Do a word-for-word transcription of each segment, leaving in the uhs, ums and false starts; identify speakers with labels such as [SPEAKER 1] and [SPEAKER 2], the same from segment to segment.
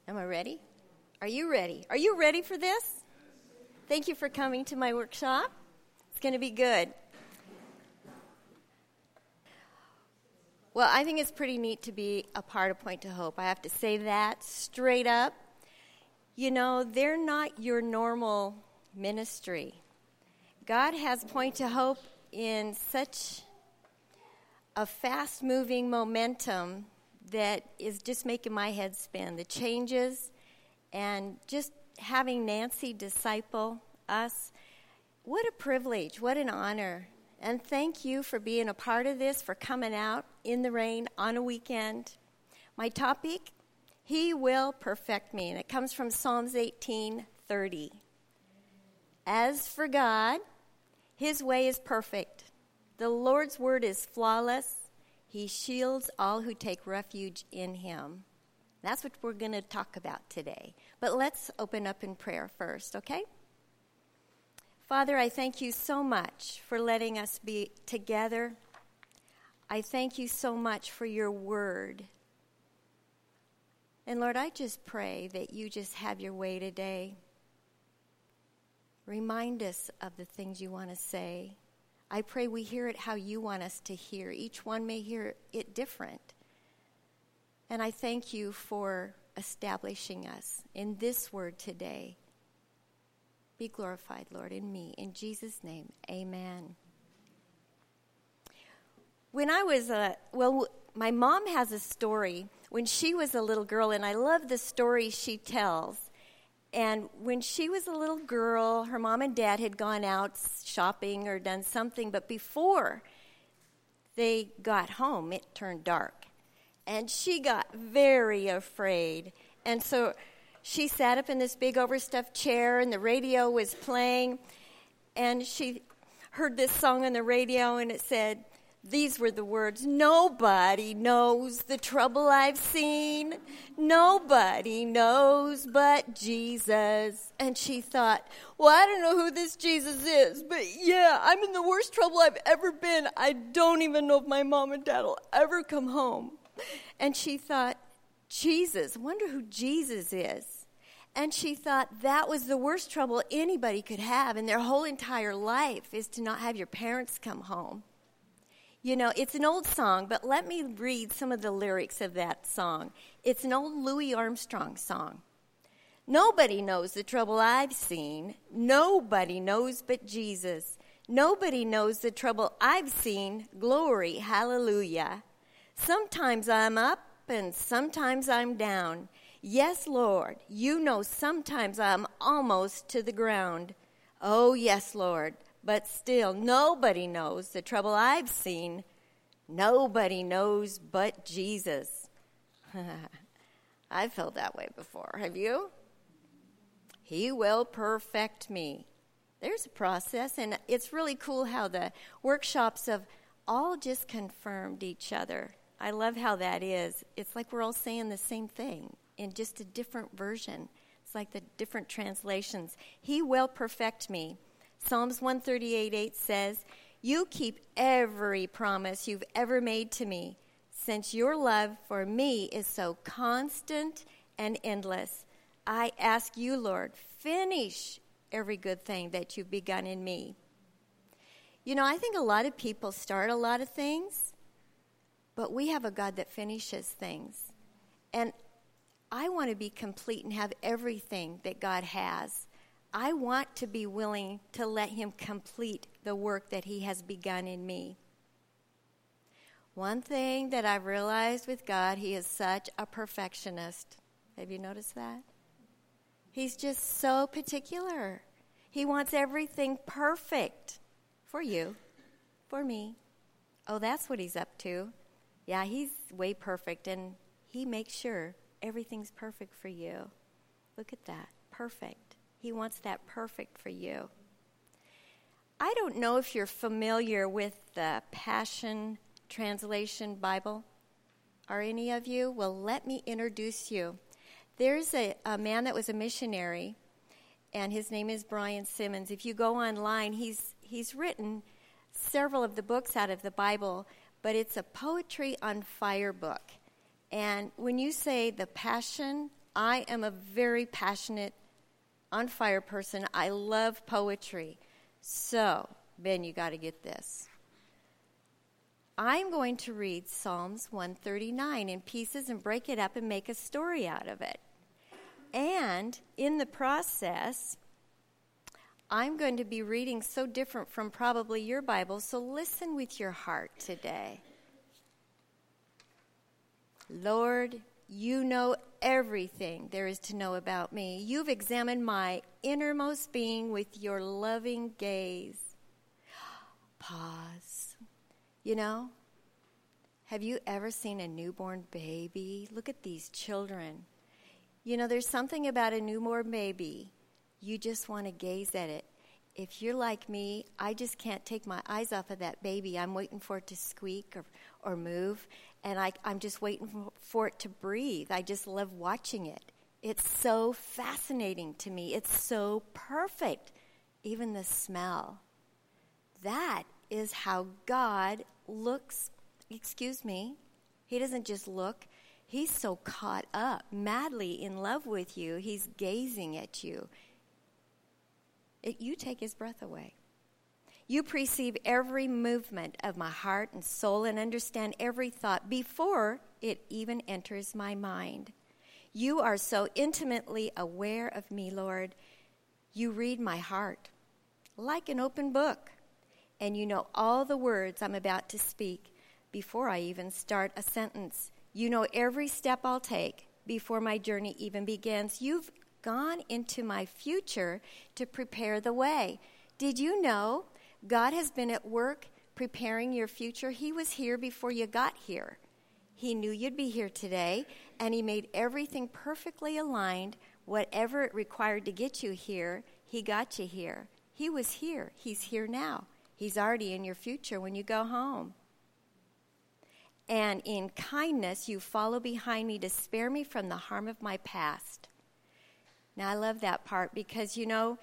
[SPEAKER 1] Am I ready? Are you ready? Are you ready for this? Thank you for coming to my workshop. It's going to be good. Well, I think it's pretty neat to be a part of Point to Hope. I have to say that straight up. You know, they're not your normal ministry. God has Point to Hope in such a fast-moving momentum that is just making my head spin. The changes and just having Nancy disciple us, what a privilege, what an honor. And thank you for being a part of this, for coming out in the rain on a weekend. My topic, He will perfect me, and it comes from Psalms eighteen thirty. As for God, His way is perfect. The Lord's word is flawless. He shields all who take refuge in Him. That's what we're going to talk about today. But let's open up in prayer first, okay? Father, I thank you so much for letting us be together. I thank you so much for your word. And Lord, I just pray that you just have your way today. Remind us of the things you want to say. I pray we hear it how you want us to hear. Each one may hear it different. And I thank you for establishing us in this word today. Be glorified, Lord, in me. In Jesus' name, amen. When I was, a, well, my mom has a story when she was a little girl, and I love the story she tells. And when she was a little girl, her mom and dad had gone out shopping or done something, but before they got home, it turned dark. And she got very afraid. And so she sat up in this big overstuffed chair, and the radio was playing, and she heard this song on the radio, and it said, these were the words, nobody knows the trouble I've seen. Nobody knows but Jesus. And she thought, well, I don't know who this Jesus is, but yeah, I'm in the worst trouble I've ever been. I don't even know if my mom and dad will ever come home. And she thought, Jesus, I wonder who Jesus is. And she thought that was the worst trouble anybody could have in their whole entire life, is to not have your parents come home. You know, it's an old song, but let me read some of the lyrics of that song. It's an old Louis Armstrong song. Nobody knows the trouble I've seen. Nobody knows but Jesus. Nobody knows the trouble I've seen. Glory, hallelujah. Sometimes I'm up and sometimes I'm down. Yes, Lord, you know sometimes I'm almost to the ground. Oh, yes, Lord. But still, nobody knows the trouble I've seen. Nobody knows but Jesus. I've felt that way before. Have you? He will perfect me. There's a process, and it's really cool how the workshops have all just confirmed each other. I love how that is. It's like we're all saying the same thing in just a different version. It's like the different translations. He will perfect me. Psalms one thirty-eight eight says, you keep every promise you've ever made to me, since your love for me is so constant and endless. I ask you, Lord, finish every good thing that you've begun in me. You know, I think a lot of people start a lot of things, but we have a God that finishes things. And I want to be complete and have everything that God has. I want to be willing to let Him complete the work that He has begun in me. One thing that I've realized with God, He is such a perfectionist. Have you noticed that? He's just so particular. He wants everything perfect for you, for me. Oh, that's what He's up to. Yeah, He's way perfect, and He makes sure everything's perfect for you. Look at that, perfect. He wants that perfect for you. I don't know if you're familiar with the Passion Translation Bible. Are any of you? Well, let me introduce you. There's a, a man that was a missionary, and his name is Brian Simmons. If you go online, he's he's written several of the books out of the Bible, but it's a poetry on fire book. And when you say the Passion I am a very passionate, on fire person. I love poetry. So, Ben, you got to get this. I'm going to read Psalms one thirty-nine in pieces and break it up and make a story out of it. And in the process, I'm going to be reading so different from probably your Bible, so listen with your heart today. Lord, you know everything there is to know about me. You've examined my innermost being with your loving gaze. Pause. You know, have you ever seen a newborn baby? Look at these children. You know, there's something about a newborn baby. You just want to gaze at it. If you're like me, I just can't take my eyes off of that baby. I'm waiting for it to squeak or, or move, and I, I'm just waiting for, for it to breathe. I just love watching it. It's so fascinating to me. It's so perfect. Even the smell. That is how God looks. Excuse me. He doesn't just look. He's so caught up, madly in love with you. He's gazing at you. It, you take his breath away. You perceive every movement of my heart and soul and understand every thought before it even enters my mind. You are so intimately aware of me, Lord. You read my heart like an open book, and you know all the words I'm about to speak before I even start a sentence. You know every step I'll take before my journey even begins. You've gone into my future to prepare the way. Did you know God has been at work preparing your future? He was here before you got here. He knew you'd be here today, and he made everything perfectly aligned. Whatever it required to get you here, he got you here. He was here. He's here now. He's already in your future when you go home. And in kindness, you follow behind me to spare me from the harm of my past. Now, I love that part because, you know,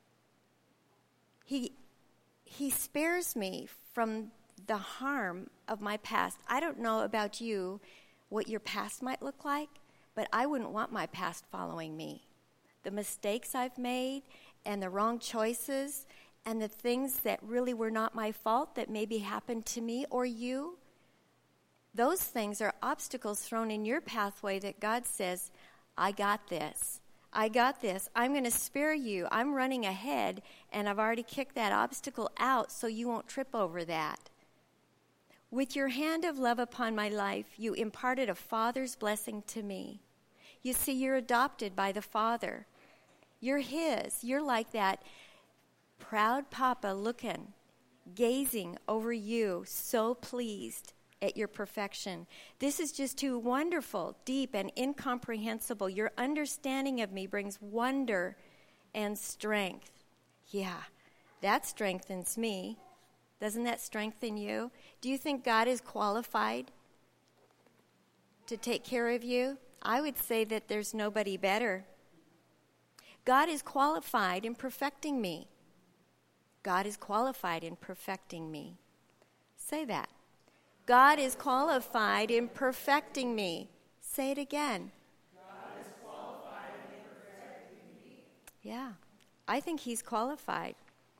[SPEAKER 1] he he spares me from the harm of my past. I don't know about you, what your past might look like, but I wouldn't want my past following me. The mistakes I've made and the wrong choices and the things that really were not my fault that maybe happened to me or you, those things are obstacles thrown in your pathway that God says, I got this. I got this. I'm going to spare you. I'm running ahead, and I've already kicked that obstacle out so you won't trip over that. With your hand of love upon my life, you imparted a father's blessing to me. You see, you're adopted by the Father. You're his. You're like that proud papa looking, gazing over you, so pleased at your perfection. This is just too wonderful, deep, and incomprehensible. Your understanding of me brings wonder and strength. Yeah, that strengthens me. Doesn't that strengthen you? Do you think God is qualified to take care of you? I would say that there's nobody better. God is qualified in perfecting me. God is qualified in perfecting me. Say that. God is qualified in perfecting me. Say it again.
[SPEAKER 2] God is qualified in perfecting me.
[SPEAKER 1] Yeah, I think he's qualified.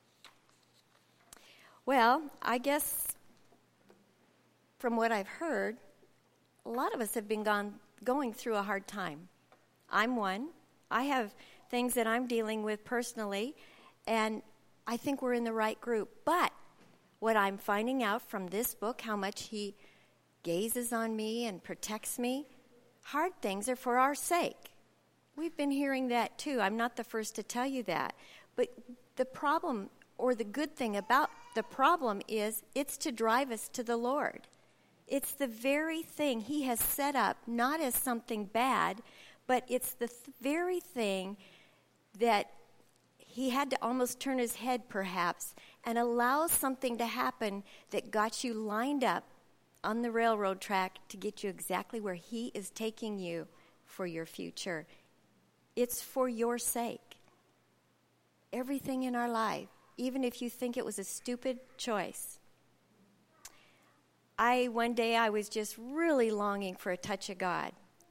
[SPEAKER 1] Well, I guess from what I've heard, a lot of us have been gone, going through a hard time. I'm one. I have things that I'm dealing with personally, and I think we're in the right group. But what I'm finding out from this book, how much he gazes on me and protects me, hard things are for our sake. We've been hearing that too. I'm not the first to tell you that. But the problem, or the good thing about the problem, is it's to drive us to the Lord. It's the very thing he has set up, not as something bad, but it's the th- very thing that he had to almost turn his head, perhaps, and allow something to happen that got you lined up on the railroad track to get you exactly where he is taking you for your future. It's for your sake. Everything in our life, even if you think it was a stupid choice. I, one day, I was just really longing for a touch of God.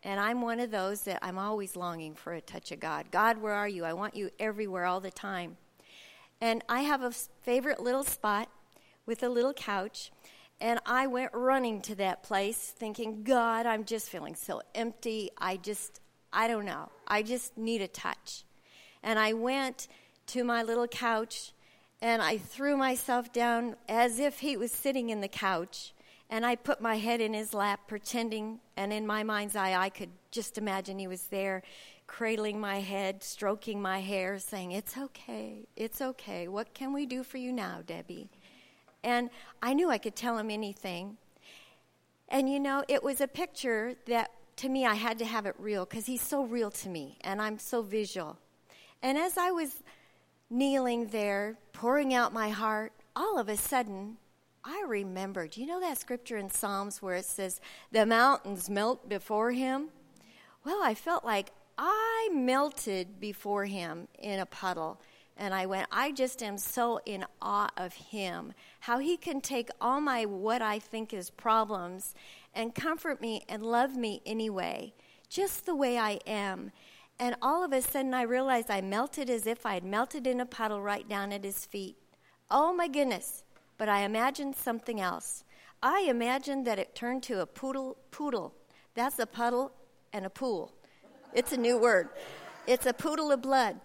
[SPEAKER 1] And I'm one of those that I'm always longing for a touch of God. God, where are you? I want you everywhere all the time. And I have a favorite little spot with a little couch. And I went running to that place thinking, God, I'm just feeling so empty. I just, I don't know. I just need a touch. And I went to my little couch, and I threw myself down as if he was sitting in the couch. And I put my head in his lap, pretending, and in my mind's eye, I could just imagine he was there, cradling my head, stroking my hair, saying, it's okay, it's okay. What can we do for you now, Debbie? And I knew I could tell him anything. And, you know, it was a picture that, to me, I had to have it real, because he's so real to me, and I'm so visual. And as I was kneeling there, pouring out my heart, all of a sudden, I remembered, you know that scripture in Psalms where it says, the mountains melt before him? Well, I felt like I melted before him in a puddle. And I went, I just am so in awe of him, how he can take all my what I think is problems and comfort me and love me anyway, just the way I am. And all of a sudden I realized I melted as if I had melted in a puddle right down at his feet. Oh my goodness. But I imagined something else. I imagined that it turned to a poodle. Poodle. That's a puddle and a pool. It's a new word. It's a poodle of blood.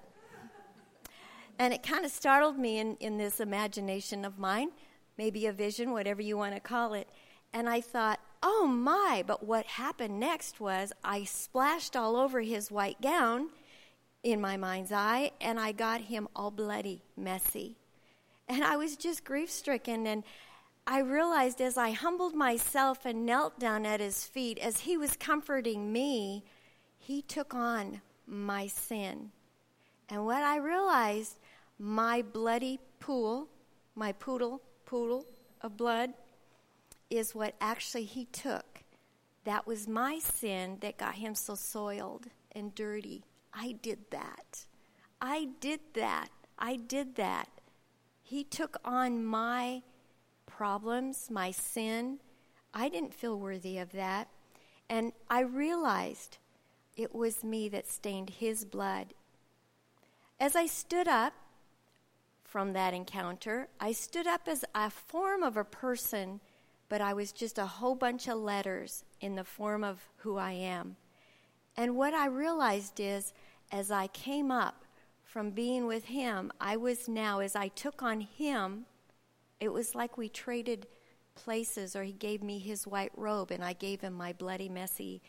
[SPEAKER 1] And it kind of startled me in, in this imagination of mine, maybe a vision, whatever you want to call it. And I thought, oh my, but what happened next was I splashed all over his white gown in my mind's eye, and I got him all bloody, messy. And I was just grief-stricken, and I realized as I humbled myself and knelt down at his feet, as he was comforting me, he took on my sin. And what I realized, my bloody pool, my poodle, poodle of blood, is what actually he took. That was my sin that got him so soiled and dirty. I did that. I did that. I did that. He took on my problems, my sin. I didn't feel worthy of that. And I realized it was me that stained his blood. As I stood up from that encounter, I stood up as a form of a person, but I was just a whole bunch of letters in the form of who I am. And what I realized is, as I came up from being with him, I was now, as I took on him, it was like we traded places, or he gave me his white robe and I gave him my bloody, messy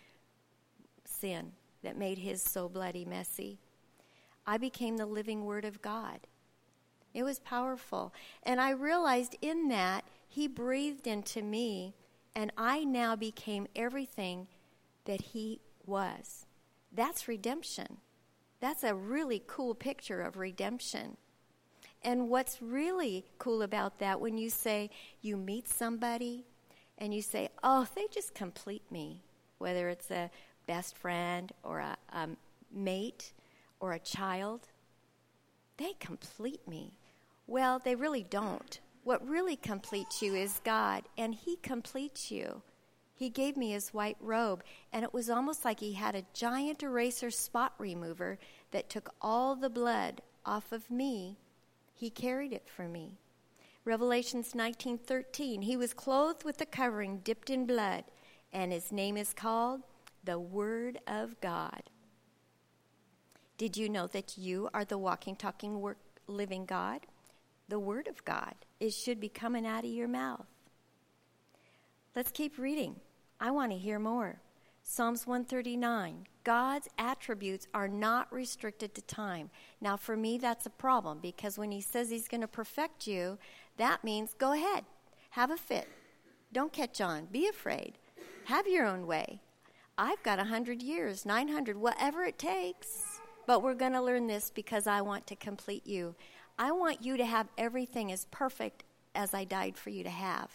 [SPEAKER 1] sin that made his so bloody messy. I became the living Word of God. It was powerful. And I realized in that he breathed into me, and I now became everything that he was. That's redemption. That's a really cool picture of redemption. And what's really cool about that, when you say you meet somebody and you say, oh, they just complete me, whether it's a best friend or a, a mate or a child, they complete me. Well, they really don't. What really completes you is God, and he completes you. He gave me his white robe, and it was almost like he had a giant eraser spot remover that took all the blood off of me. He carried it for me. Revelations nineteen thirteen, he was clothed with a covering dipped in blood, and his name is called the Word of God. Did you know that you are the walking, talking, work, living God? The Word of God. It should be coming out of your mouth. Let's keep reading. I want to hear more. Psalms one thirty-nine. God's attributes are not restricted to time. Now, for me, that's a problem, because when he says he's going to perfect you, that means go ahead. Have a fit. Don't catch on. Be afraid. Have your own way. I've got one hundred years, nine hundred, whatever it takes. But we're going to learn this because I want to complete you. I want you to have everything as perfect as I died for you to have.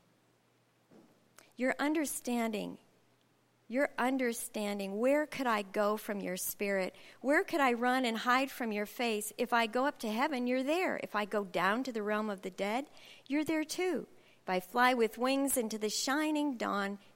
[SPEAKER 1] Your understanding, your understanding, where could I go from your spirit? Where could I run and hide from your face? If I go up to heaven, you're there. If I go down to the realm of the dead, you're there too. If I fly with wings into the shining dawn,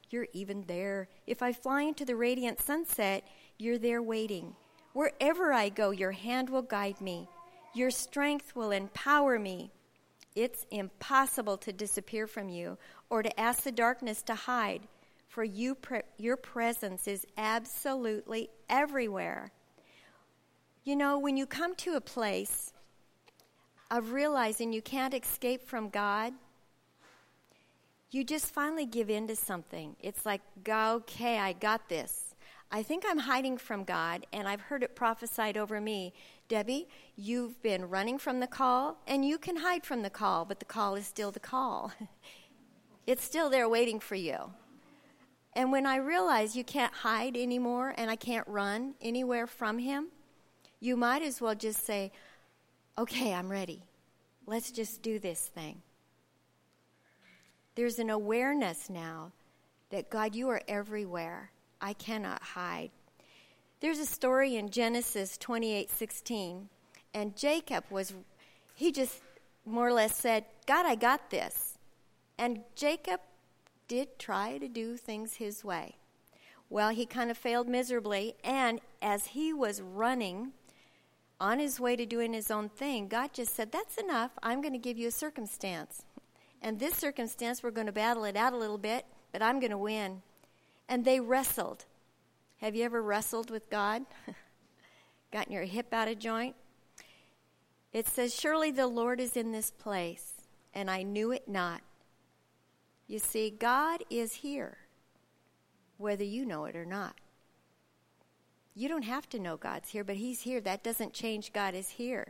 [SPEAKER 1] you're even there. If I fly into the radiant sunset, you're there waiting. Wherever I go, your hand will guide me. Your strength will empower me. It's impossible to disappear from you or to ask the darkness to hide, for you pre- your presence is absolutely everywhere. You know, when you come to a place of realizing you can't escape from God, you just finally give in to something. It's like, okay, I got this. I think I'm hiding from God, and I've heard it prophesied over me. Debbie, you've been running from the call, and you can hide from the call, but the call is still the call. It's still there waiting for you. And when I realize you can't hide anymore and I can't run anywhere from him, you might as well just say, okay, I'm ready. Let's just do this thing. There's an awareness now that, God, you are everywhere. I cannot hide. There's a story in Genesis twenty-eight sixteen, and Jacob was, he just more or less said, God, I got this. And Jacob did try to do things his way. Well, he kind of failed miserably, and as he was running on his way to doing his own thing, God just said, that's enough. I'm going to give you a circumstance. And this circumstance, we're going to battle it out a little bit, but I'm going to win. And they wrestled. Have you ever wrestled with God? Gotten your hip out of joint? It says, surely the Lord is in this place, and I knew it not. You see, God is here, whether you know it or not. You don't have to know God's here, but he's here. That doesn't change God is here.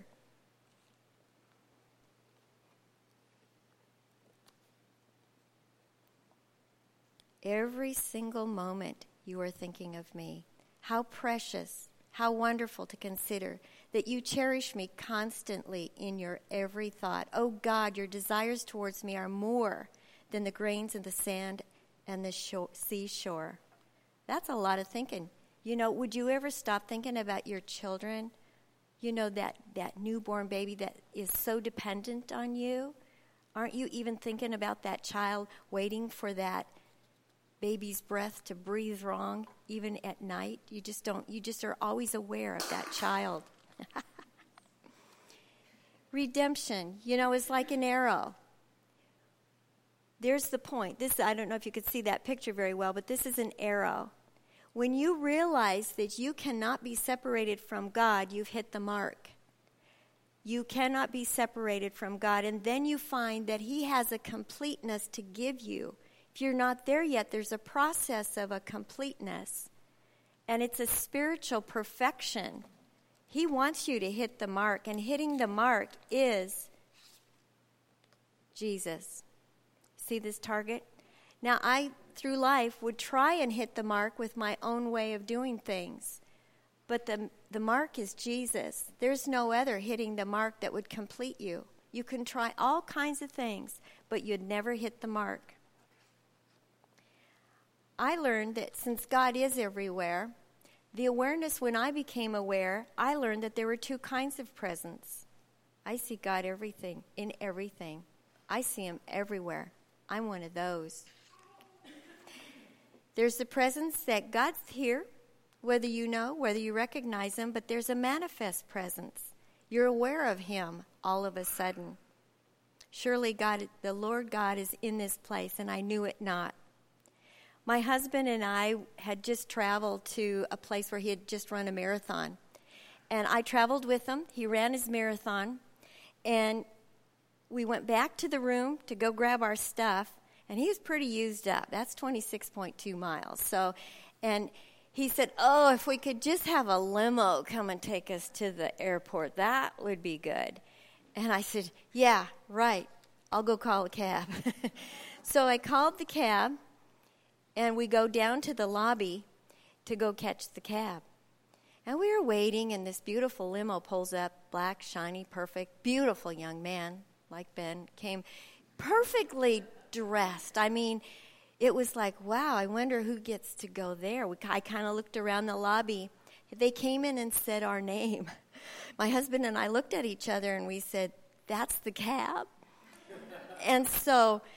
[SPEAKER 1] Every single moment you are thinking of me. How precious, how wonderful to consider that you cherish me constantly in your every thought. Oh God, your desires towards me are more than the grains in the sand and the shore, seashore. That's a lot of thinking. You know, would you ever stop thinking about your children? You know, that, that newborn baby that is so dependent on you? Aren't you even thinking about that child waiting for that baby's breath to breathe wrong, even at night? You just don't, you just are always aware of that child. Redemption, you know, is like an arrow. There's the point. This, I don't know if you could see that picture very well, but this is an arrow. When you realize that you cannot be separated from God, you've hit the mark. You cannot be separated from God, and then you find that he has a completeness to give you. If you're not there yet, there's a process of a completeness, and it's a spiritual perfection. He wants you to hit the mark, and hitting the mark is Jesus. See this target? Now, I, through life, would try and hit the mark with my own way of doing things, but the, the mark is Jesus. There's no other hitting the mark that would complete you. You can try all kinds of things, but you'd never hit the mark. I learned that since God is everywhere, the awareness when I became aware, I learned that there were two kinds of presence. I see God everything, in everything. I see him everywhere. I'm one of those. There's the presence that God's here, whether you know, whether you recognize him, but there's a manifest presence. You're aware of him all of a sudden. Surely God, the Lord God is in this place, and I knew it not. My husband and I had just traveled to a place where he had just run a marathon. And I traveled with him. He ran his marathon. And we went back to the room to go grab our stuff. And he was pretty used up. That's twenty-six point two miles. So, and he said, oh, if we could just have a limo come and take us to the airport, that would be good. And I said, yeah, right. I'll go call a cab. So I called the cab. And we go down to the lobby to go catch the cab. And we were waiting, and this beautiful limo pulls up, black, shiny, perfect, beautiful young man, like Ben, came perfectly dressed. I mean, it was like, wow, I wonder who gets to go there. We, I kind of looked around the lobby. They came in and said our name. My husband and I looked at each other, and we said, that's the cab. And so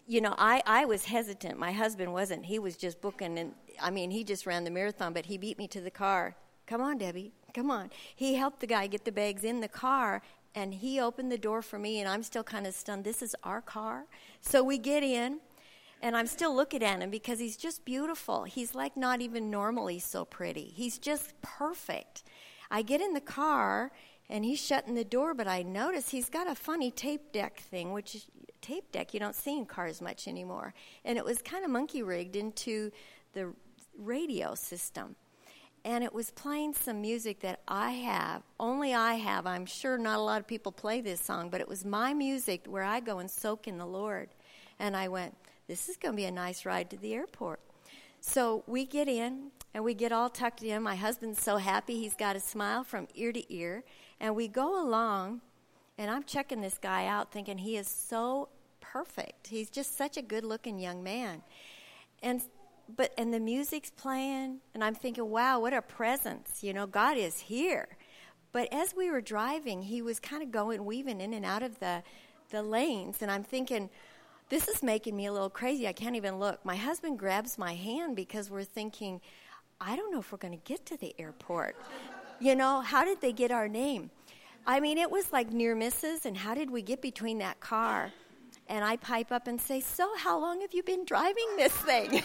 [SPEAKER 1] you know, I, I was hesitant. My husband wasn't. He was just booking, and I mean, he just ran the marathon, but he beat me to the car. Come on, Debbie, come on. He helped the guy get the bags in the car, and he opened the door for me, and I'm still kind of stunned. This is our car? So we get in, and I'm still looking at him because he's just beautiful. He's like not even normally so pretty. He's just perfect. I get in the car, and he's shutting the door, but I notice he's got a funny tape deck thing, which is tape deck you don't see in cars much anymore. And it was kind of monkey-rigged into the radio system. And it was playing some music that I have, only I have. I'm sure not a lot of people play this song, but it was my music where I go and soak in the Lord. And I went, this is going to be a nice ride to the airport. So we get in, and we get all tucked in. My husband's so happy. He's got a smile from ear to ear. And we go along, and I'm checking this guy out thinking he is so perfect. He's just such a good-looking young man. And but and the music's playing, and I'm thinking, wow, what a presence. You know, God is here. But as we were driving, he was kind of going, weaving in and out of the, the lanes, and I'm thinking, this is making me a little crazy. I can't even look. My husband grabs my hand because we're thinking, I don't know if we're going to get to the airport. You know, how did they get our name? I mean, it was like near misses, and how did we get between that car? And I pipe up and say, so how long have you been driving this thing?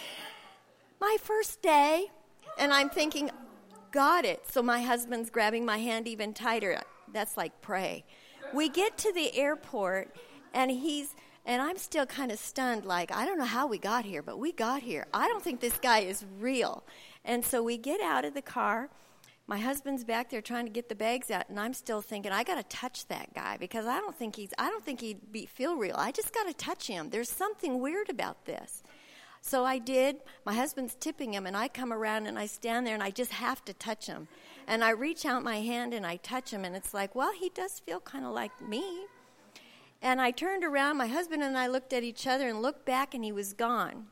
[SPEAKER 1] My first day. And I'm thinking, got it. So my husband's grabbing my hand even tighter. That's like pray. We get to the airport, and he's, and I'm still kind of stunned, like, I don't know how we got here, but we got here. I don't think this guy is real. And so we get out of the car. My husband's back there trying to get the bags out, and I'm still thinking, I got to touch that guy because I don't think he's, I don't think he'd be, feel real. I just got to touch him. There's something weird about this. So I did. My husband's tipping him, and I come around, and I stand there, and I just have to touch him. And I reach out my hand, and I touch him, and it's like, well, he does feel kind of like me. And I turned around. My husband and I looked at each other and looked back, and he was gone.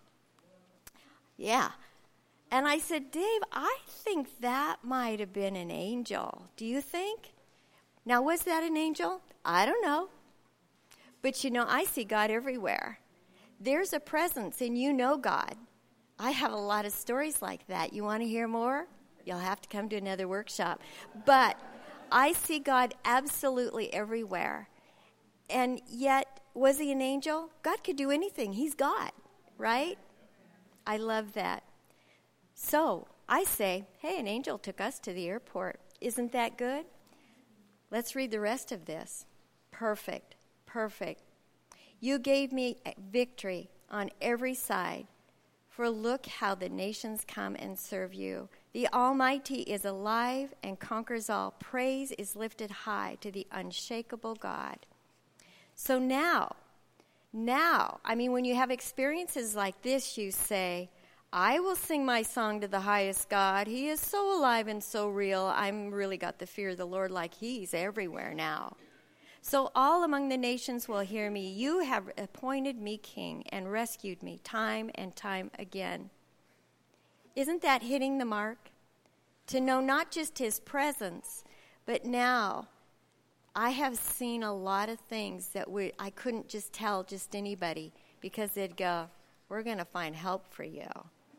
[SPEAKER 1] Yeah. And I said, Dave, I think that might have been an angel. Do you think? Now, was that an angel? I don't know. But, you know, I see God everywhere. There's a presence, and you know God. I have a lot of stories like that. You want to hear more? You'll have to come to another workshop. But I see God absolutely everywhere. And yet, was he an angel? God could do anything. He's God, right? I love that. So I say, hey, an angel took us to the airport. Isn't that good? Let's read the rest of this. Perfect, perfect. You gave me victory on every side. For look how the nations come and serve you. The Almighty is alive and conquers all. Praise is lifted high to the unshakable God. So now, now, I mean, when you have experiences like this, you say, I will sing my song to the highest God. He is so alive and so real. I'm really got the fear of the Lord like he's everywhere now. So all among the nations will hear me. You have appointed me king and rescued me time and time again. Isn't that hitting the mark? To know not just his presence, but now I have seen a lot of things that we, I couldn't just tell just anybody because they'd go, we're going to find help for you.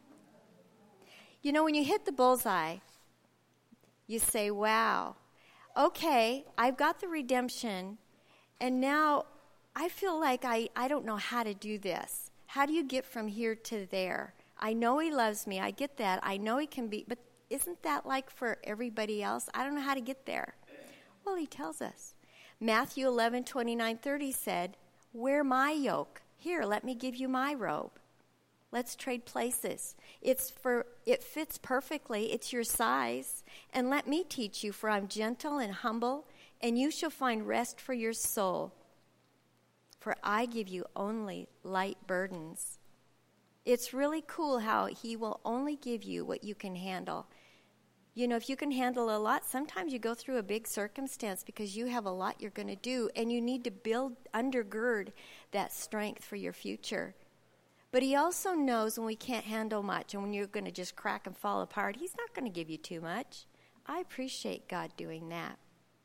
[SPEAKER 1] You know, when you hit the bullseye, you say, wow, okay, I've got the redemption, and now I feel like I, I don't know how to do this. How do you get from here to there? I know he loves me. I get that. I know he can be, but isn't that like for everybody else? I don't know how to get there. Well, he tells us. Matthew eleven, twenty-nine, thirty said, wear my yoke. Here, let me give you my robe. Let's trade places. It's for it fits perfectly. It's your size. And let me teach you, for I'm gentle and humble, and you shall find rest for your soul. For I give you only light burdens. It's really cool how he will only give you what you can handle. You know, if you can handle a lot, sometimes you go through a big circumstance because you have a lot you're going to do, and you need to build, undergird that strength for your future. But he also knows when we can't handle much and when you're going to just crack and fall apart, he's not going to give you too much. I appreciate God doing that.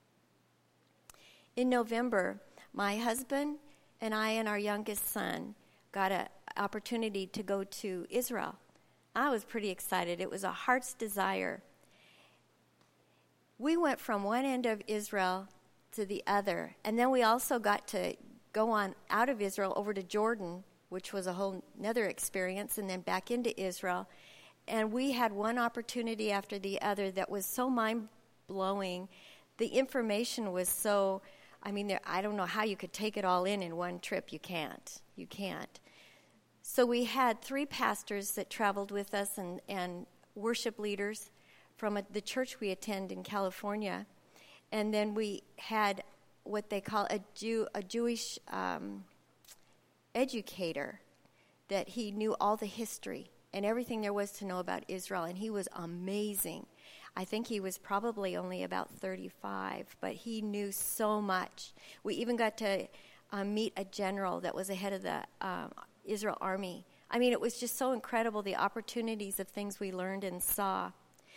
[SPEAKER 1] In November, my husband and I and our youngest son got an opportunity to go to Israel. I was pretty excited. It was a heart's desire. We went from one end of Israel to the other, and then we also got to go on out of Israel over to Jordan, which was a whole nother experience, and then back into Israel. And we had one opportunity after the other that was so mind-blowing. The information was so, I mean, there, I don't know how you could take it all in in one trip. You can't. You can't. So we had three pastors that traveled with us and, and worship leaders from a, the church we attend in California. And then we had what they call a Jew, a Jewish um, educator, that he knew all the history and everything there was to know about Israel, and he was amazing. I think he was probably only about thirty-five, but he knew so much. We even got to uh, meet a general that was the head of the um, Israel army. I mean, it was just so incredible, the opportunities of things we learned and saw.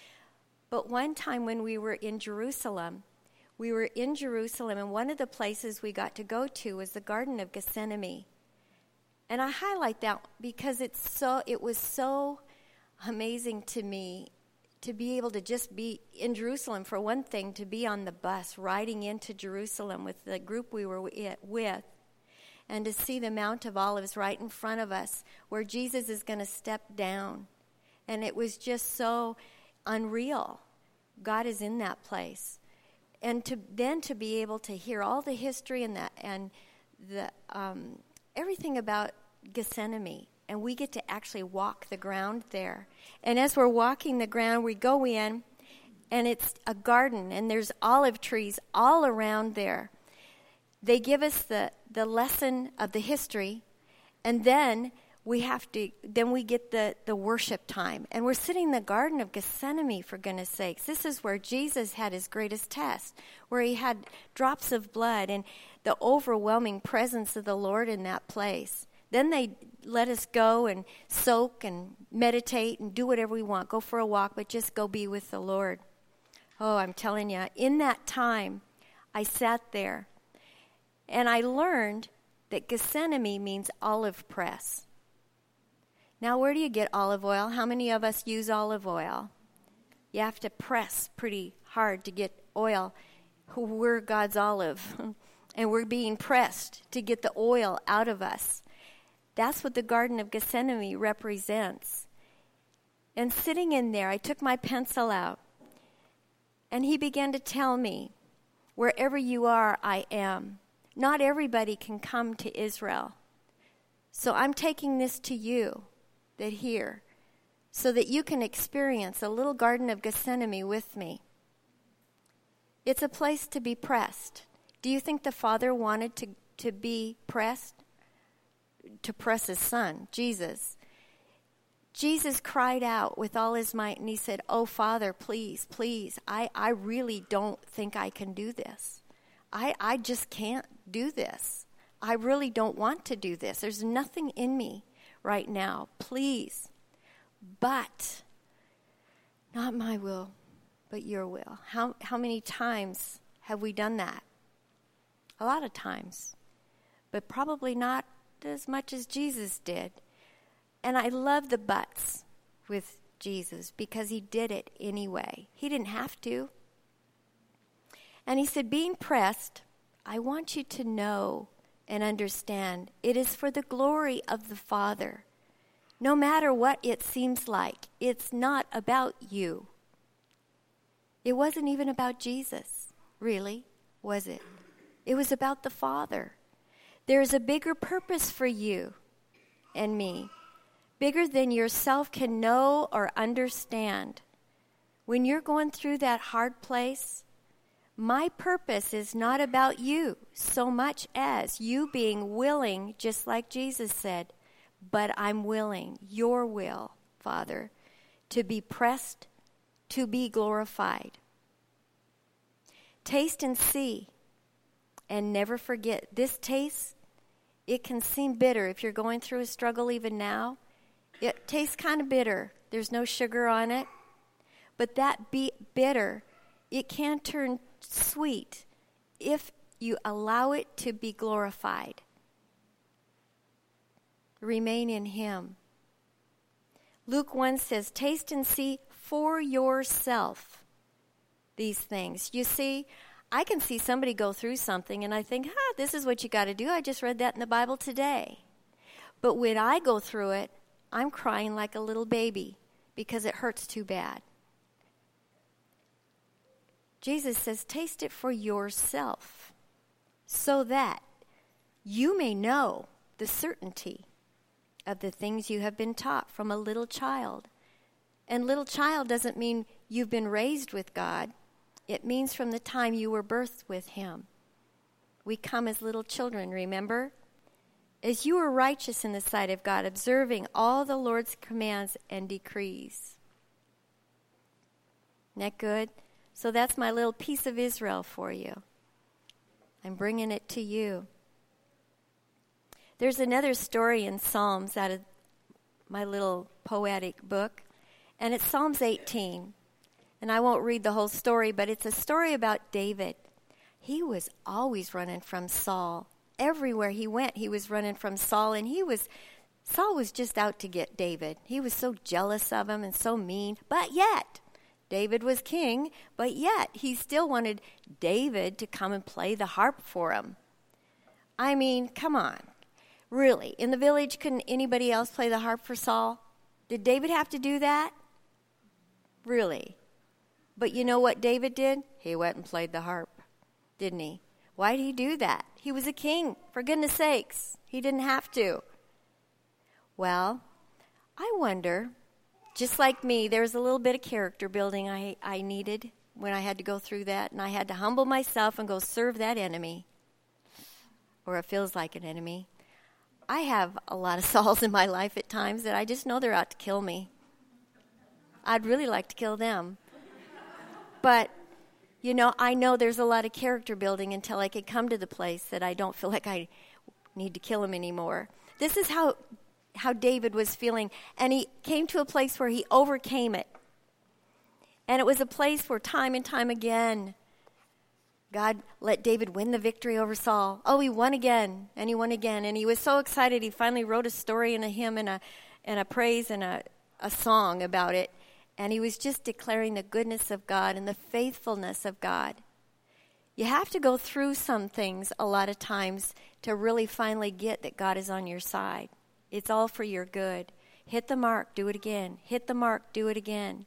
[SPEAKER 1] But one time when we were in Jerusalem, we were in Jerusalem, and one of the places we got to go to was the Garden of Gethsemane. And I highlight that because it's so it was so amazing to me to be able to just be in Jerusalem, for one thing, to be on the bus riding into Jerusalem with the group we were with, and to see the Mount of Olives right in front of us where Jesus is going to step down. And it was just so unreal. God is in that place. And to then to be able to hear all the history and the, and the um, everything about Gethsemane, and we get to actually walk the ground there. And as we're walking the ground, we go in, and it's a garden, and there's olive trees all around there. They give us the, the lesson of the history, and then we have to, then we get the, the worship time. And we're sitting in the Garden of Gethsemane, for goodness sakes. This is where Jesus had his greatest test, where he had drops of blood and the overwhelming presence of the Lord in that place. Then they let us go and soak and meditate and do whatever we want. Go for a walk, but just go be with the Lord. Oh, I'm telling you, in that time, I sat there, and I learned that Gethsemane means olive press. Now, where do you get olive oil? How many of us use olive oil? You have to press pretty hard to get oil. We're God's olive, and we're being pressed to get the oil out of us. That's what the Garden of Gethsemane represents. And sitting in there, I took my pencil out, and he began to tell me, wherever you are, I am. Not everybody can come to Israel. So I'm taking this to you, that here, so that you can experience a little Garden of Gethsemane with me. It's a place to be pressed. Do you think the Father wanted to, to be pressed? To press his son, Jesus. Jesus cried out with all his might, and he said, oh, Father, please, please, I, I really don't think I can do this. I, I just can't do this. I really don't want to do this. There's nothing in me right now. Please. But not my will, but your will. How, how many times have we done that? A lot of times. But probably not as much as Jesus did. And I love the buts with Jesus because he did it anyway. He didn't have to. And he said, being pressed, I want you to know and understand it is for the glory of the Father. No matter what it seems like, it's not about you. It wasn't even about Jesus, really, was it? It was about the Father. There's a bigger purpose for you and me, bigger than yourself can know or understand. When you're going through that hard place, my purpose is not about you so much as you being willing, just like Jesus said, but I'm willing, your will, Father, to be pressed, to be glorified. Taste and see, and never forget. This taste, it can seem bitter. If you're going through a struggle even now, it tastes kind of bitter. There's no sugar on it. But that be bitter, it can turn sweet if you allow it to be glorified. Remain in him. Luke one says, taste and see for yourself these things. You see, I can see somebody go through something and I think, ah, this is what you got to do. I just read that in the Bible today. But when I go through it, I'm crying like a little baby because it hurts too bad. Jesus says, taste it for yourself so that you may know the certainty of the things you have been taught from a little child. And little child doesn't mean you've been raised with God. It means from the time you were birthed with him. We come as little children, remember? As you are righteous in the sight of God, observing all the Lord's commands and decrees. Isn't that good? So that's my little piece of Israel for you. I'm bringing it to you. There's another story in Psalms out of my little poetic book, and it's Psalms eighteen. And I won't read the whole story, but it's a story about David. He was always running from Saul. Everywhere he went, he was running from Saul, and he was Saul was just out to get David. He was so jealous of him and so mean, but yet David was king, but yet he still wanted David to come and play the harp for him. I mean, come on. Really, in the village, couldn't anybody else play the harp for Saul? Did David have to do that? Really? But you know what David did? He went and played the harp, didn't he? Why did he do that? He was a king, for goodness sakes. He didn't have to. Well, I wonder, just like me, there was a little bit of character building I, I needed when I had to go through that, and I had to humble myself and go serve that enemy, or it feels like an enemy. I have a lot of Sauls in my life at times that I just know they're out to kill me. I'd really like to kill them. But, you know, I know there's a lot of character building until I can come to the place that I don't feel like I need to kill him anymore. This is how how David was feeling. And he came to a place where he overcame it. And it was a place where time and time again, God let David win the victory over Saul. Oh, he won again, and he won again. And he was so excited, he finally wrote a story and a hymn and a, and a praise and a, a song about it. And he was just declaring the goodness of God and the faithfulness of God. You have to go through some things a lot of times to really finally get that God is on your side. It's all for your good. Hit the mark, do it again. Hit the mark, do it again.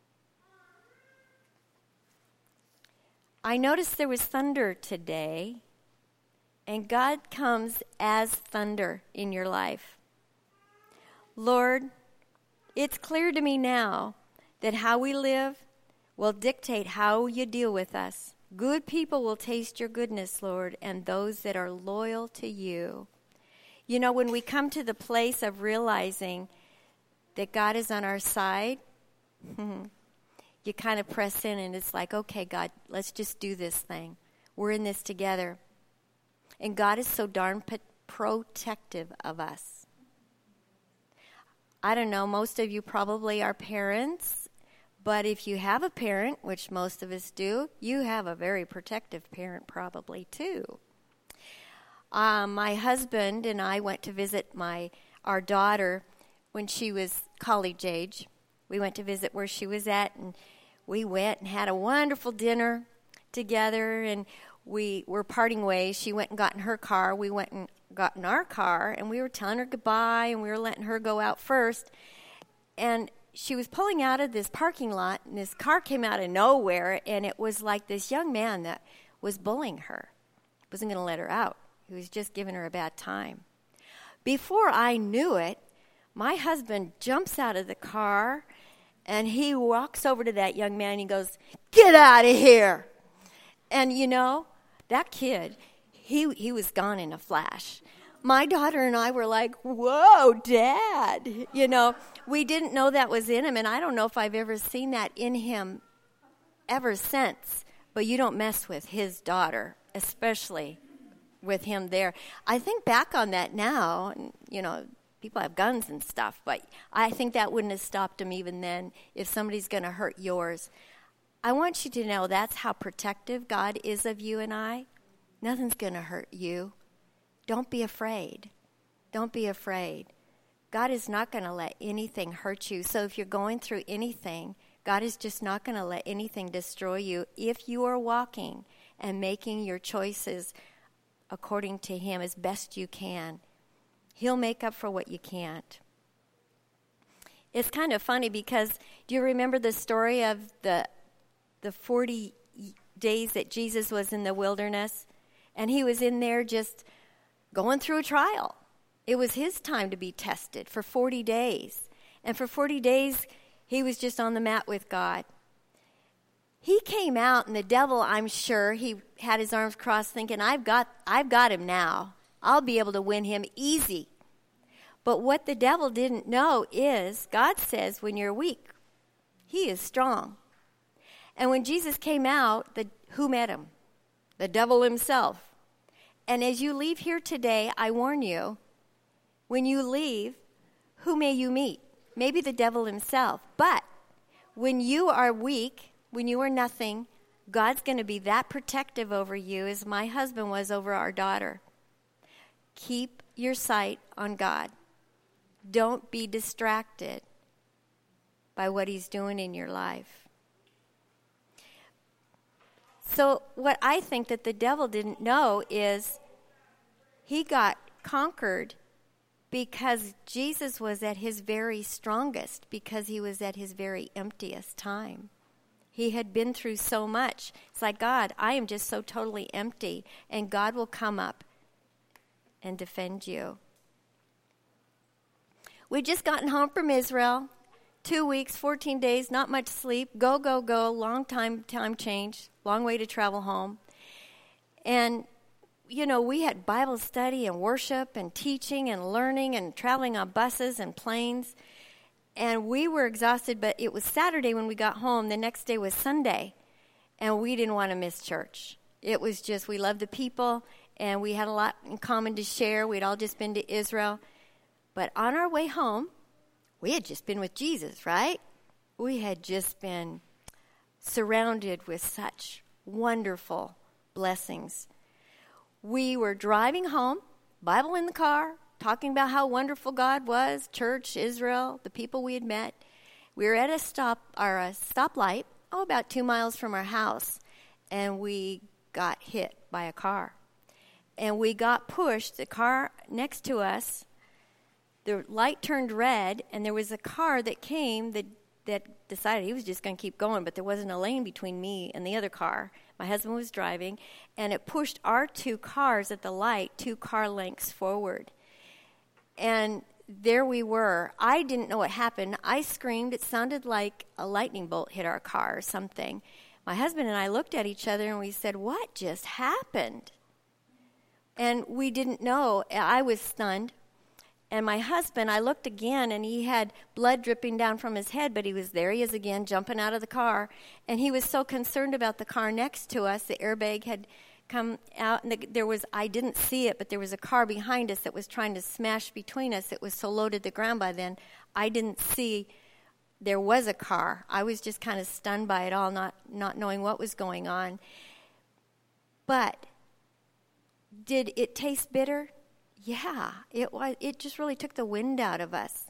[SPEAKER 1] I noticed there was thunder today, and God comes as thunder in your life. Lord, it's clear to me now that how we live will dictate how you deal with us. Good people will taste your goodness, Lord, and those that are loyal to you. You know, when we come to the place of realizing that God is on our side, you kind of press in and it's like, okay, God, let's just do this thing. We're in this together. And God is so darn p- protective of us. I don't know, most of you probably are parents, but if you have a parent, which most of us do, you have a very protective parent probably too. Um, my husband and I went to visit my our daughter when she was college age. We went to visit where she was at, and we went and had a wonderful dinner together, and we were parting ways. She went and got in her car. We went and got in our car, and we were telling her goodbye, and we were letting her go out first. And she was pulling out of this parking lot, and this car came out of nowhere, and it was like this young man that was bullying her. Wasn't going to let her out. He was just giving her a bad time. Before I knew it, my husband jumps out of the car, and he walks over to that young man, and he goes, "Get out of here!" And, you know, that kid, he he was gone in a flash. My daughter and I were like, "Whoa, Dad!" You know, we didn't know that was in him, and I don't know if I've ever seen that in him ever since. But you don't mess with his daughter, especially with him there. I think back on that now, and, you know, people have guns and stuff, but I think that wouldn't have stopped him even then if somebody's going to hurt yours. I want you to know that's how protective God is of you and I. Nothing's going to hurt you. Don't be afraid. Don't be afraid. God is not going to let anything hurt you. So if you're going through anything, God is just not going to let anything destroy you if you are walking and making your choices according to Him as best you can. He'll make up for what you can't. It's kind of funny because do you remember the story of the the forty days that Jesus was in the wilderness? And He was in there just going through a trial. It was His time to be tested for forty days. And for forty days, He was just on the mat with God. He came out, and the devil, I'm sure, he had his arms crossed thinking, I've got, I've got him now. I'll be able to win him easy. But what the devil didn't know is God says when you're weak, He is strong. And when Jesus came out, the, who met Him? The devil himself. And as you leave here today, I warn you, when you leave, who may you meet? Maybe the devil himself. But when you are weak, when you are nothing, God's going to be that protective over you as my husband was over our daughter. Keep your sight on God. Don't be distracted by what He's doing in your life. So what I think that the devil didn't know is he got conquered because Jesus was at His very strongest, because He was at His very emptiest time. He had been through so much. It's like, God, I am just so totally empty, and God will come up and defend you. We'd just gotten home from Israel. Two weeks, fourteen days, not much sleep. Go, go, go. Long time, time change. Long way to travel home. And, you know, we had Bible study and worship and teaching and learning and traveling on buses and planes. And we were exhausted, but it was Saturday when we got home. The next day was Sunday. And we didn't want to miss church. It was just, we loved the people, and we had a lot in common to share. We'd all just been to Israel. But on our way home, we had just been with Jesus, right? We had just been surrounded with such wonderful blessings. We were driving home, Bible in the car, talking about how wonderful God was, church, Israel, the people we had met. We were at a stop, or a stoplight, oh, about two miles from our house, and we got hit by a car. And we got pushed. The car next to us, the light turned red, and there was a car that came that, that decided he was just going to keep going, but there wasn't a lane between me and the other car. My husband was driving, and it pushed our two cars at the light two car lengths forward. And there we were. I didn't know what happened. I screamed. It sounded like a lightning bolt hit our car or something. My husband and I looked at each other, and we said, what just happened? And we didn't know. I was stunned. And my husband, I looked again, and he had blood dripping down from his head, but he was there. He is again, jumping out of the car. And he was so concerned about the car next to us. The airbag had come out, and the, there was, I didn't see it, but there was a car behind us that was trying to smash between us. It was so low to the ground by then. I didn't see there was a car. I was just kind of stunned by it all, not, not knowing what was going on. But did it taste bitter? Yeah, it was. It just really took the wind out of us.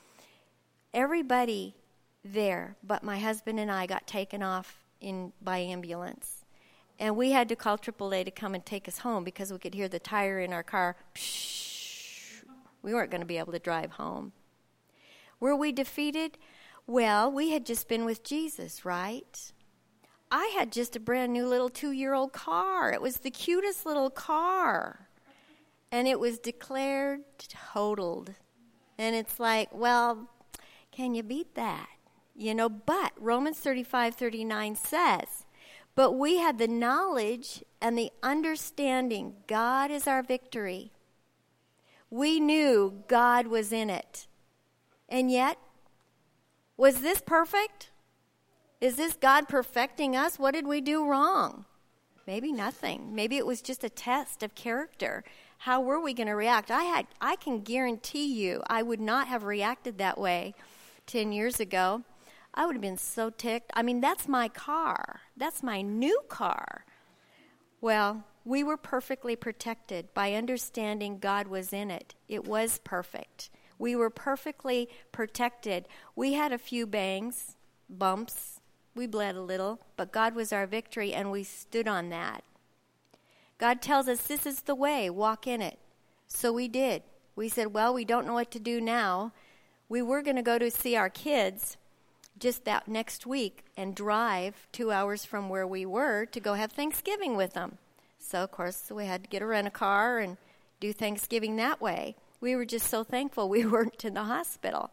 [SPEAKER 1] Everybody there but my husband and I got taken off in by ambulance. And we had to call triple A to come and take us home because we could hear the tire in our car. Psh, we weren't going to be able to drive home. Were we defeated? Well, we had just been with Jesus, right? I had just a brand new little two-year-old car. It was the cutest little car. And it was declared totaled. And it's like, well, can you beat that? You know, but Romans thirty-five thirty-nine says, but we had the knowledge and the understanding God is our victory. We knew God was in it. And yet, was this perfect? Is this God perfecting us? What did we do wrong? Maybe nothing. Maybe it was just a test of character. How were we going to react? I had, I can guarantee you I would not have reacted that way ten years ago. I would have been so ticked. I mean, that's my car. That's my new car. Well, we were perfectly protected by understanding God was in it. It was perfect. We were perfectly protected. We had a few bangs, bumps. We bled a little, but God was our victory, and we stood on that. God tells us this is the way, walk in it. So we did. We said, well, we don't know what to do now. We were going to go to see our kids just that next week and drive two hours from where we were to go have Thanksgiving with them. So, of course, we had to get a rent-a-car and do Thanksgiving that way. We were just so thankful we weren't in the hospital.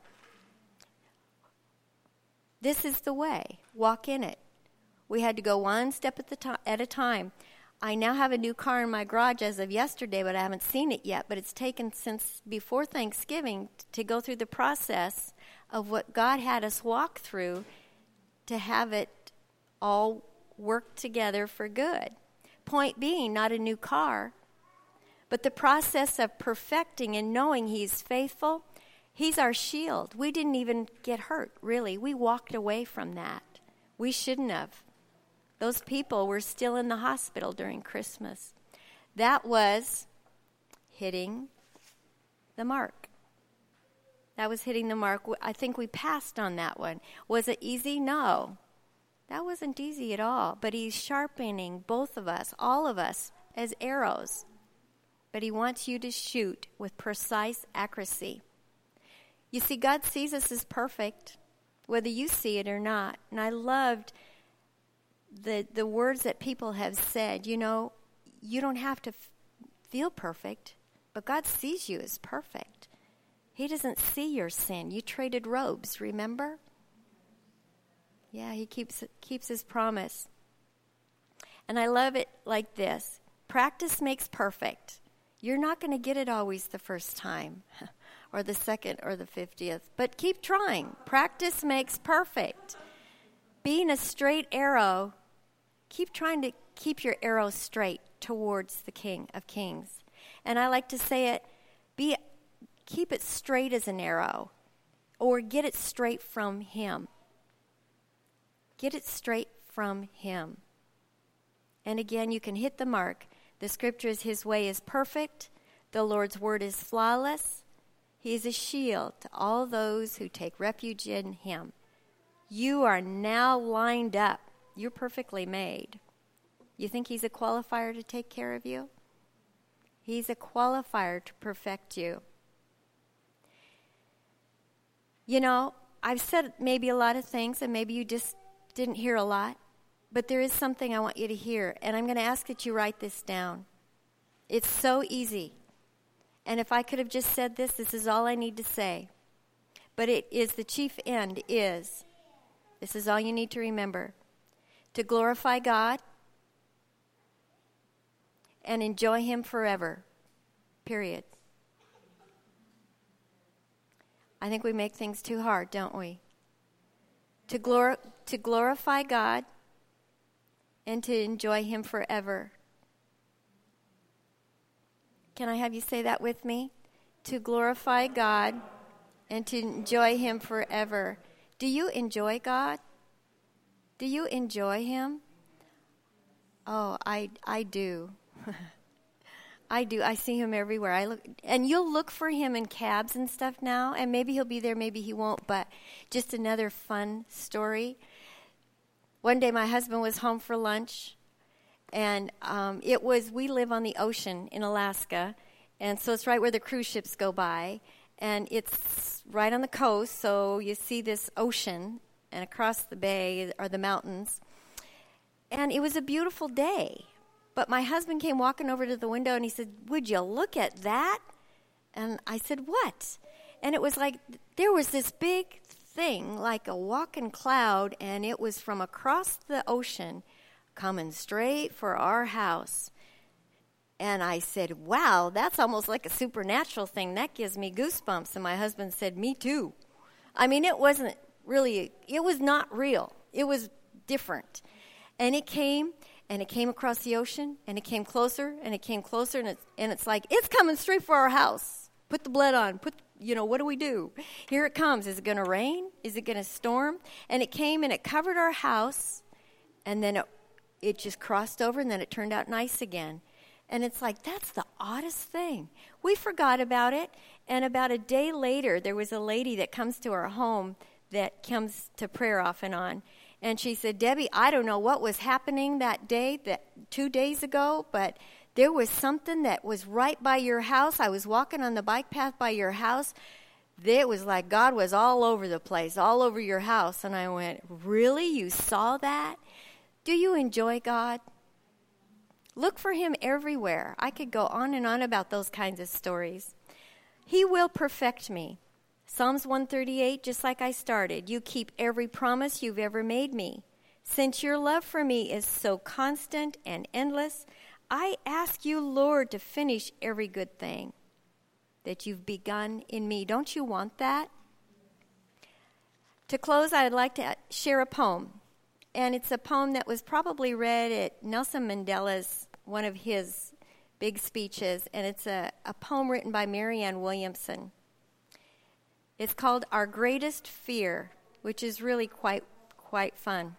[SPEAKER 1] This is the way. Walk in it. We had to go one step at the to- at a time. I now have a new car in my garage as of yesterday, but I haven't seen it yet. But it's taken since before Thanksgiving to go through the process of what God had us walk through to have it all work together for good. Point being, not a new car, but the process of perfecting and knowing He's faithful. He's our shield. We didn't even get hurt, really. We walked away from that. We shouldn't have. Those people were still in the hospital during Christmas. That was hitting the mark. That was hitting the mark. I think we passed on that one. Was it easy? No. That wasn't easy at all. But He's sharpening both of us, all of us, as arrows. But He wants you to shoot with precise accuracy. You see, God sees us as perfect, whether you see it or not. And I loved the the words that people have said. You know, you don't have to f- feel perfect, but God sees you as perfect. He doesn't see your sin. You traded robes, remember? Yeah, He keeps keeps His promise. And I love it like this. Practice makes perfect. You're not going to get it always the first time or the second or the fiftieth, but keep trying. Practice makes perfect. Being a straight arrow, keep trying to keep your arrow straight towards the King of Kings. And I like to say it, be keep it straight as an arrow, or get it straight from Him. Get it straight from Him. And again, you can hit the mark. The scripture is His way is perfect. The Lord's word is flawless. He is a shield to all those who take refuge in Him. You are now lined up. You're perfectly made. You think He's a qualifier to take care of you? He's a qualifier to perfect you. You know, I've said maybe a lot of things, and maybe you just didn't hear a lot. But there is something I want you to hear, and I'm going to ask that you write this down. It's so easy. And if I could have just said this, this is all I need to say. But it is the chief end is, this is all you need to remember, to glorify God and enjoy Him forever, period. I think we make things too hard, don't we? To, glor- to glorify God and to enjoy Him forever. Can I have you say that with me? To glorify God and to enjoy Him forever. Do you enjoy God? Do you enjoy Him? Oh, I I do. I do. I see Him everywhere. I look, and you'll look for Him in cabs and stuff now, and maybe He'll be there, maybe He won't, but just another fun story. One day my husband was home for lunch, and um, it was, we live on the ocean in Alaska, and so it's right where the cruise ships go by, and it's right on the coast, so you see this ocean, and across the bay are the mountains, and it was a beautiful day. But my husband came walking over to the window, and he said, "Would you look at that?" And I said, "What?" And it was like there was this big thing, like a walking cloud, and it was from across the ocean coming straight for our house. And I said, "Wow, that's almost like a supernatural thing. That gives me goosebumps." And my husband said, "Me too." I mean, it wasn't really, it was not real. It was different. And it came, and it came across the ocean, and it came closer, and it came closer, and it's, and it's like, it's coming straight for our house. Put the blood on. Put, you know, what do we do? Here it comes. Is it going to rain? Is it going to storm? And it came, and it covered our house, and then it, it just crossed over, and then it turned out nice again. And it's like, that's the oddest thing. We forgot about it, and about a day later, there was a lady that comes to our home that comes to prayer off and on. And she said, Debbie, I don't know what was happening that day, that two days ago, but there was something that was right by your house. I was walking on the bike path by your house. It was like God was all over the place, all over your house. And I went, really? You saw that? Do you enjoy God? Look for him everywhere. I could go on and on about those kinds of stories. He will perfect me. Psalms one thirty-eight, just like I started, you keep every promise you've ever made me. Since your love for me is so constant and endless, I ask you, Lord, to finish every good thing that you've begun in me. Don't you want that? To close, I'd like to share a poem. And it's a poem that was probably read at Nelson Mandela's, one of his big speeches. And it's a, a poem written by Marianne Williamson. It's called Our Greatest Fear, which is really quite, quite fun.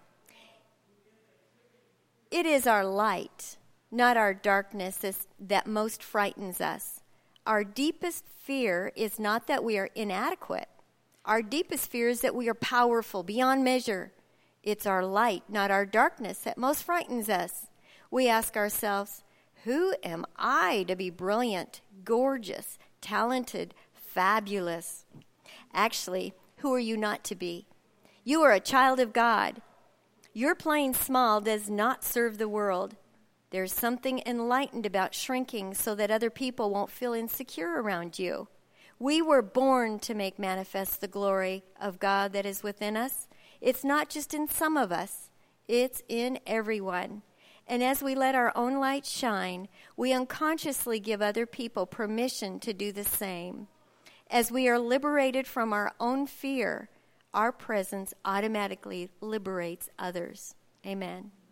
[SPEAKER 1] It is our light, not our darkness, that most frightens us. Our deepest fear is not that we are inadequate. Our deepest fear is that we are powerful beyond measure. It's our light, not our darkness, that most frightens us. We ask ourselves, who am I to be brilliant, gorgeous, talented, fabulous? Actually, who are you not to be? You are a child of God. Your playing small does not serve the world. There's something enlightened about shrinking so that other people won't feel insecure around you. We were born to make manifest the glory of God that is within us. It's not just in some of us. It's in everyone. And as we let our own light shine, we unconsciously give other people permission to do the same. As we are liberated from our own fear, our presence automatically liberates others. Amen.